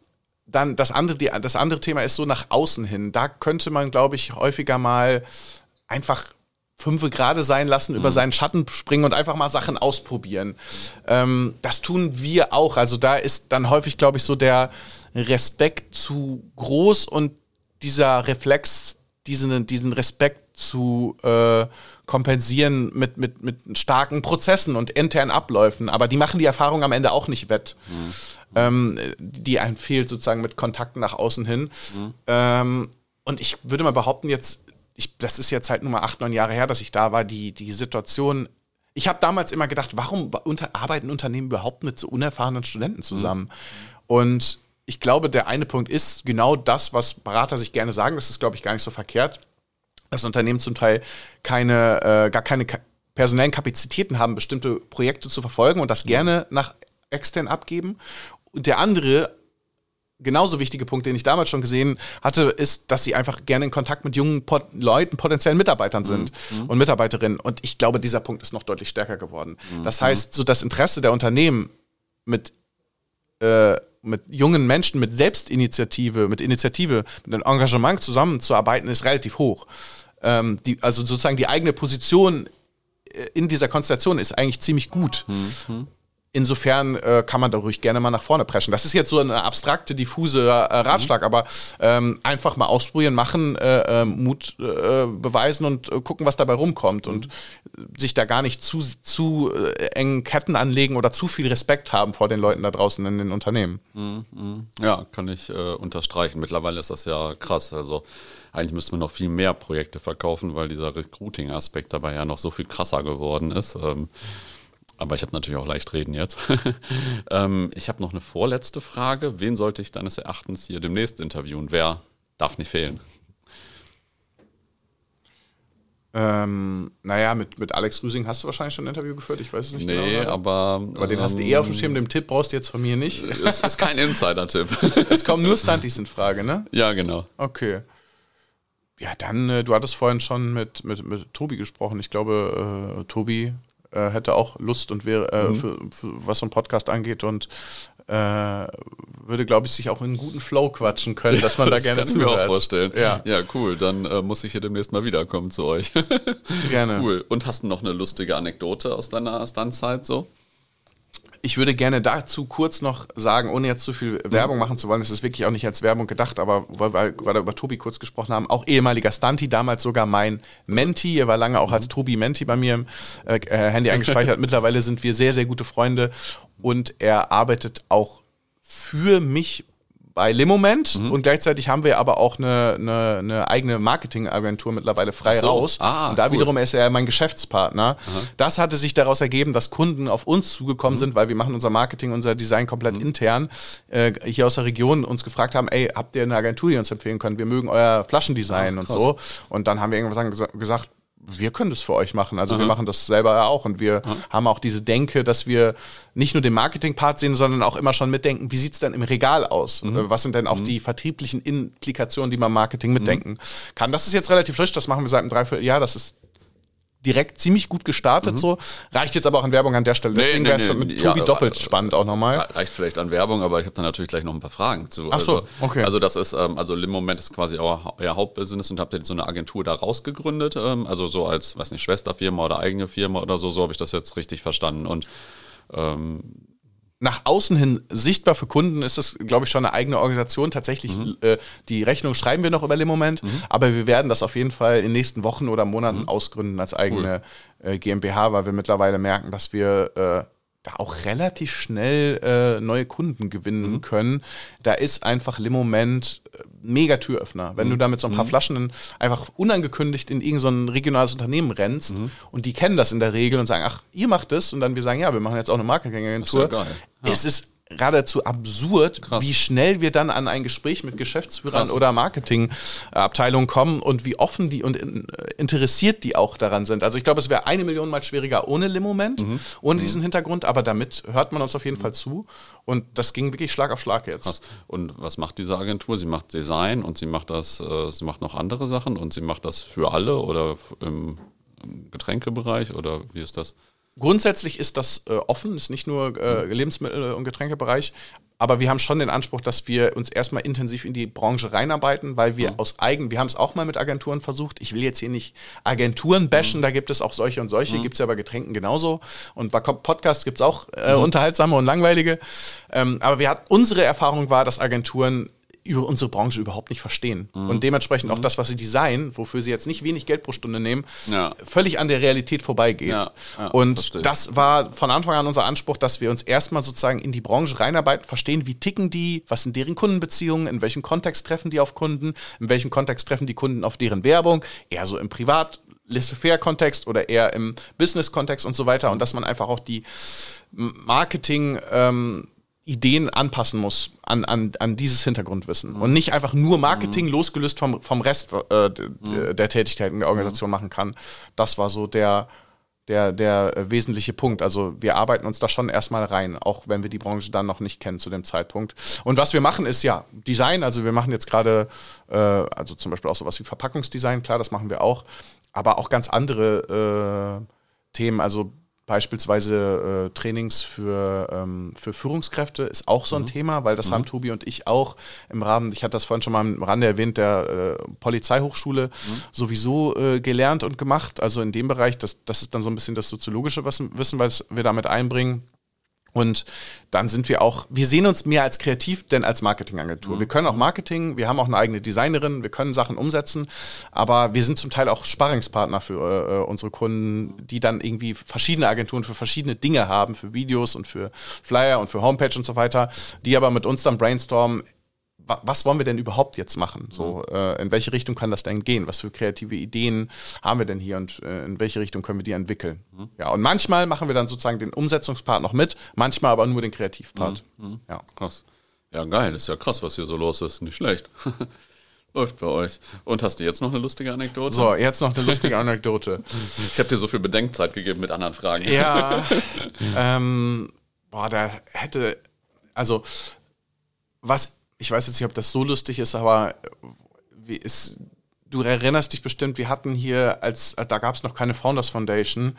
Dann das andere, die, das andere Thema ist so nach außen hin. Da könnte man, glaube ich, häufiger mal einfach fünfe gerade sein lassen, mhm. über seinen Schatten springen und einfach mal Sachen ausprobieren. Mhm. Ähm, das tun wir auch. Also da ist dann häufig, glaube ich, so der Respekt zu groß und dieser Reflex, diesen, diesen Respekt zu äh, kompensieren mit, mit, mit starken Prozessen und internen Abläufen. Aber die machen die Erfahrung am Ende auch nicht wett. Mhm. Ähm, die einem fehlt sozusagen mit Kontakten nach außen hin. Mhm. Ähm, und ich würde mal behaupten, jetzt, ich, das ist jetzt halt nur mal acht, neun Jahre her, dass ich da war, die, die Situation. Ich habe damals immer gedacht, warum unter, arbeiten Unternehmen überhaupt mit so unerfahrenen Studenten zusammen? Mhm. Und ich glaube, der eine Punkt ist genau das, was Berater sich gerne sagen. Das ist, glaube ich, gar nicht so verkehrt, dass Unternehmen zum Teil keine, äh, gar keine ka- personellen Kapazitäten haben, bestimmte Projekte zu verfolgen und das gerne nach extern abgeben. Und der andere, genauso wichtige Punkt, den ich damals schon gesehen hatte, ist, dass sie einfach gerne in Kontakt mit jungen Pot- Leuten, potenziellen Mitarbeitern sind mhm. und Mitarbeiterinnen. Und ich glaube, dieser Punkt ist noch deutlich stärker geworden. Mhm. Das heißt, so das Interesse der Unternehmen mit äh, mit jungen Menschen, mit Selbstinitiative, mit Initiative, mit einem Engagement zusammenzuarbeiten, ist relativ hoch. Ähm, die, also sozusagen die eigene Position in dieser Konstellation ist eigentlich ziemlich gut. Mhm. Insofern äh, kann man da ruhig gerne mal nach vorne preschen. Das ist jetzt so eine abstrakte, diffuse äh, Ratschlag, mhm. aber ähm, einfach mal ausprobieren, machen, äh, äh, Mut äh, beweisen und äh, gucken, was dabei rumkommt mhm. und sich da gar nicht zu, zu äh, engen Ketten anlegen oder zu viel Respekt haben vor den Leuten da draußen in den Unternehmen. Mhm. Ja, kann ich äh, unterstreichen. Mittlerweile ist das ja krass. Also eigentlich müsste man noch viel mehr Projekte verkaufen, weil dieser Recruiting-Aspekt dabei ja noch so viel krasser geworden ist. Ähm, Aber ich habe natürlich auch leicht reden jetzt. ähm, ich habe noch eine vorletzte Frage. Wen sollte ich deines Erachtens hier demnächst interviewen? Wer darf nicht fehlen? Ähm, naja, mit, mit Alex Rüsing hast du wahrscheinlich schon ein Interview geführt. Ich weiß es nicht nee, genau. Nee, aber... Aber den ähm, hast du eher auf dem Schirm. Den Tipp brauchst du jetzt von mir nicht. Es ist kein Insider-Tipp. Es kommen nur Stunties in Frage, ne? Ja, genau. Okay. Ja, dann, äh, du hattest vorhin schon mit, mit, mit Tobi gesprochen. Ich glaube, äh, Tobi... Äh, hätte auch Lust und wäre, äh, mhm. für, für, was so ein Podcast angeht und äh, würde, glaube ich, sich auch in einen guten Flow quatschen können, dass man da das gerne zuhört. Das kann ich mir auch vorstellen. Ja, ja cool. Dann äh, muss ich hier demnächst mal wiederkommen zu euch. Gerne. Cool. Und hast du noch eine lustige Anekdote aus deiner Stuntzeit so? Ich würde gerne dazu kurz noch sagen, ohne jetzt zu viel Werbung machen zu wollen, es ist wirklich auch nicht als Werbung gedacht, aber weil wir gerade über Tobi kurz gesprochen haben, auch ehemaliger Stunty, damals sogar mein Menti, er war lange auch als Tobi Menti bei mir im äh, Handy eingespeichert. Mittlerweile sind wir sehr, sehr gute Freunde und er arbeitet auch für mich bei Limoment mhm. und gleichzeitig haben wir aber auch eine, eine, eine eigene Marketingagentur mittlerweile frei so. raus. Ah, und da cool. wiederum ist er mein Geschäftspartner. Aha. Das hatte sich daraus ergeben, dass Kunden auf uns zugekommen mhm. sind, weil wir machen unser Marketing, unser Design komplett mhm. intern, äh, hier aus der Region uns gefragt haben, ey, habt ihr eine Agentur, die uns empfehlen können? Wir mögen euer Flaschendesign Ach, und so. Und dann haben wir irgendwann gesagt, wir können das für euch machen. Also Aha. wir machen das selber auch und wir Aha. haben auch diese Denke, dass wir nicht nur den Marketing-Part sehen, sondern auch immer schon mitdenken, wie sieht es denn im Regal aus? Mhm. Was sind denn auch mhm. die vertrieblichen Implikationen, die man im Marketing mitdenken mhm. kann? Das ist jetzt relativ frisch, das machen wir seit einem Dreivierteljahr. Das ist direkt ziemlich gut gestartet, mhm. so. Reicht jetzt aber auch an Werbung an der Stelle. Deswegen nee, nee, wäre es nee, mit Tobi ja, doppelt äh, spannend auch nochmal. Reicht vielleicht an Werbung, aber ich habe da natürlich gleich noch ein paar Fragen zu. Ach so, also, okay. Also das ist, ähm, also Lim-Moment ist quasi euer, euer Hauptbusiness und habt jetzt so eine Agentur da rausgegründet, ähm, also so als, weiß nicht, Schwesterfirma oder eigene Firma oder so, so habe ich das jetzt richtig verstanden. Und ähm, nach außen hin sichtbar für Kunden ist das, glaube ich, schon eine eigene Organisation. Tatsächlich, mhm. äh, die Rechnung schreiben wir noch über Lim-Moment, mhm. aber wir werden das auf jeden Fall in den nächsten Wochen oder Monaten mhm. ausgründen als eigene cool. äh, GmbH, weil wir mittlerweile merken, dass wir äh, da auch relativ schnell äh, neue Kunden gewinnen mhm. können. Da ist einfach Lim-Moment äh, mega Türöffner. Wenn mhm. du da mit so ein paar mhm. Flaschen einfach unangekündigt in irgendein so ein regionales Unternehmen rennst mhm. und die kennen das in der Regel und sagen, ach, ihr macht das und dann wir sagen, ja, wir machen jetzt auch eine Marketingagentur. Das ist ja geil. Ja. Es ist geradezu absurd, Krass. wie schnell wir dann an ein Gespräch mit Geschäftsführern Krass. oder Marketingabteilungen kommen und wie offen die und in, interessiert die auch daran sind. Also ich glaube, es wäre eine Million Mal schwieriger ohne Lim-Moment, mhm. ohne mhm. diesen Hintergrund, aber damit hört man uns auf jeden mhm. Fall zu und das ging wirklich Schlag auf Schlag jetzt. Krass. Und was macht diese Agentur? Sie macht Design und sie macht das, äh, sie macht noch andere Sachen und sie macht das für alle oder im, im Getränkebereich oder wie ist das? Grundsätzlich ist das äh, offen, ist nicht nur äh, Lebensmittel- und Getränkebereich, aber wir haben schon den Anspruch, dass wir uns erstmal intensiv in die Branche reinarbeiten, weil wir mhm. aus eigen, wir haben es auch mal mit Agenturen versucht, ich will jetzt hier nicht Agenturen bashen, mhm. da gibt es auch solche und solche, mhm. gibt es ja bei Getränken genauso und bei Podcasts gibt es auch äh, mhm. unterhaltsame und langweilige, ähm, aber wir hat, unsere Erfahrung war, dass Agenturen über unsere Branche überhaupt nicht verstehen. Mhm. Und dementsprechend auch das, was sie designen, wofür sie jetzt nicht wenig Geld pro Stunde nehmen, ja. völlig an der Realität vorbeigeht. Ja, ja, und das war von Anfang an unser Anspruch, dass wir uns erstmal sozusagen in die Branche reinarbeiten, verstehen, wie ticken die, was sind deren Kundenbeziehungen, in welchem Kontext treffen die auf Kunden, in welchem Kontext treffen die Kunden auf deren Werbung, eher so im Privat- Laissez-faire-Kontext oder eher im Business-Kontext und so weiter. Und dass man einfach auch die Marketing- ähm, Ideen anpassen muss an, an, an dieses Hintergrundwissen mhm. und nicht einfach nur Marketing mhm. losgelöst vom, vom Rest äh, d, mhm. der Tätigkeiten der Organisation mhm. machen kann. Das war so der, der, der äh, wesentliche Punkt. Also wir arbeiten uns da schon erstmal rein, auch wenn wir die Branche dann noch nicht kennen zu dem Zeitpunkt. Und was wir machen ist ja Design, also wir machen jetzt gerade, äh, also zum Beispiel auch sowas wie Verpackungsdesign, klar, das machen wir auch, aber auch ganz andere äh, Themen, also beispielsweise äh, Trainings für, ähm, für Führungskräfte ist auch so ein mhm. Thema, weil das mhm. haben Tobi und ich auch im Rahmen, ich hatte das vorhin schon mal am Rande erwähnt, der äh, Polizeihochschule mhm. sowieso äh, gelernt und gemacht. Also in dem Bereich, das, das ist dann so ein bisschen das soziologische Wissen, was wir damit einbringen. Und dann sind wir auch, wir sehen uns mehr als kreativ, denn als Marketingagentur. Mhm. Wir können auch Marketing, wir haben auch eine eigene Designerin, wir können Sachen umsetzen, aber wir sind zum Teil auch Sparringspartner für äh, unsere Kunden, die dann irgendwie verschiedene Agenturen für verschiedene Dinge haben, für Videos und für Flyer und für Homepage und so weiter, die aber mit uns dann brainstormen, was wollen wir denn überhaupt jetzt machen? So, äh, in welche Richtung kann das denn gehen? Was für kreative Ideen haben wir denn hier und äh, in welche Richtung können wir die entwickeln? Mhm. Ja, und manchmal machen wir dann sozusagen den Umsetzungspart noch mit, manchmal aber nur den Kreativpart. Mhm. Ja, krass. Ja, geil, ist ja krass, was hier so los ist. Nicht schlecht. Läuft bei euch. Und hast du jetzt noch eine lustige Anekdote? So, jetzt noch eine lustige Anekdote. Ich habe dir so viel Bedenkzeit gegeben mit anderen Fragen. Ja, ähm, boah, da hätte, also, was ich weiß jetzt nicht, ob das so lustig ist, aber wie ist, du erinnerst dich bestimmt, wir hatten hier, als da gab es noch keine Founders Foundation,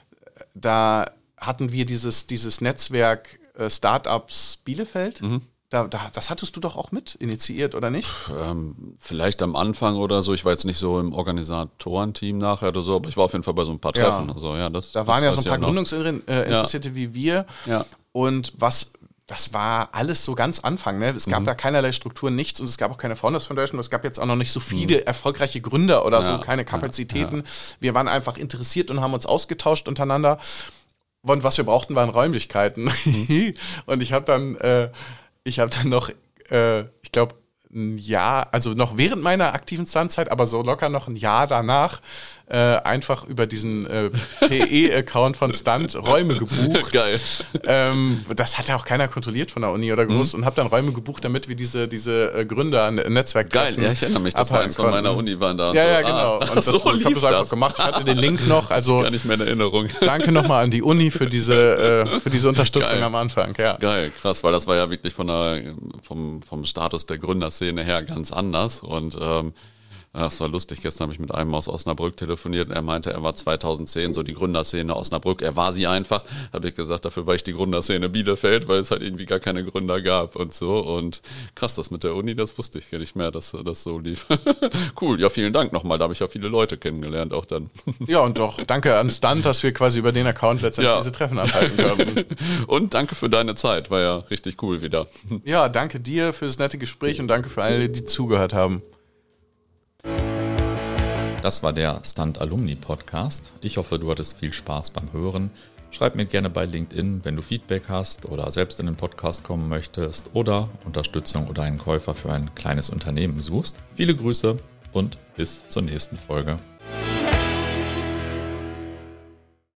da hatten wir dieses, dieses Netzwerk äh, Startups Bielefeld. Mhm. Da, da, das hattest du doch auch mit initiiert, oder nicht? Ähm, vielleicht am Anfang oder so. Ich war jetzt nicht so im Organisatorenteam nachher oder so, aber ich war auf jeden Fall bei so ein paar Treffen. Ja. Also, ja, das, da waren das ja so ein paar Gründungsinteressierte äh, ja. wie wir. Ja. Und was... Das war alles so ganz Anfang, ne? Es gab mhm. da keinerlei Strukturen, nichts und es gab auch keine Founders Foundation, es gab jetzt auch noch nicht so viele mhm. erfolgreiche Gründer oder ja, so, keine Kapazitäten. Ja, ja. Wir waren einfach interessiert und haben uns ausgetauscht untereinander und was wir brauchten, waren Räumlichkeiten. Mhm. Und ich habe dann, äh, ich habe dann noch, äh, ich glaube, ein Jahr, also noch während meiner aktiven Standzeit, aber so locker noch ein Jahr danach, äh, einfach über diesen äh, P E-Account von Stunt Räume gebucht. Geil. Ähm, das hat ja auch keiner kontrolliert von der Uni oder groß mhm. und habe dann Räume gebucht, damit wir diese, diese äh, Gründer ein Netzwerk Geil, ja, ich erinnere mich, das war eins von meiner Uni, waren da. Ja, so. ja, genau. Und das, so ich habe das einfach gemacht. Ich hatte den Link noch. Also gar nicht mehr in Erinnerung. Danke nochmal an die Uni für diese, äh, für diese Unterstützung Geil. am Anfang. Ja. Geil, krass, weil das war ja wirklich von der, vom, vom Status der Gründerszene her ganz anders und ähm, Ach, das war lustig. Gestern habe ich mit einem aus Osnabrück telefoniert und er meinte, er war zweitauszehn so die Gründerszene Osnabrück. Er war sie einfach. Habe ich gesagt, dafür war ich die Gründerszene Bielefeld, weil es halt irgendwie gar keine Gründer gab und so. Und krass, das mit der Uni, das wusste ich gar nicht mehr, dass das so lief. Cool, ja, vielen Dank nochmal. Da habe ich ja viele Leute kennengelernt auch dann. Ja, und doch danke an Stunt, dass wir quasi über den Account letztendlich ja. diese Treffen abhalten können. Und danke für deine Zeit. War ja richtig cool wieder. Ja, danke dir für das nette Gespräch und danke für alle, die zugehört haben. Das war der Stunt Alumni Podcast. Ich hoffe, du hattest viel Spaß beim Hören. Schreib mir gerne bei LinkedIn, wenn du Feedback hast oder selbst in den Podcast kommen möchtest oder Unterstützung oder einen Käufer für ein kleines Unternehmen suchst. Viele Grüße und bis zur nächsten Folge.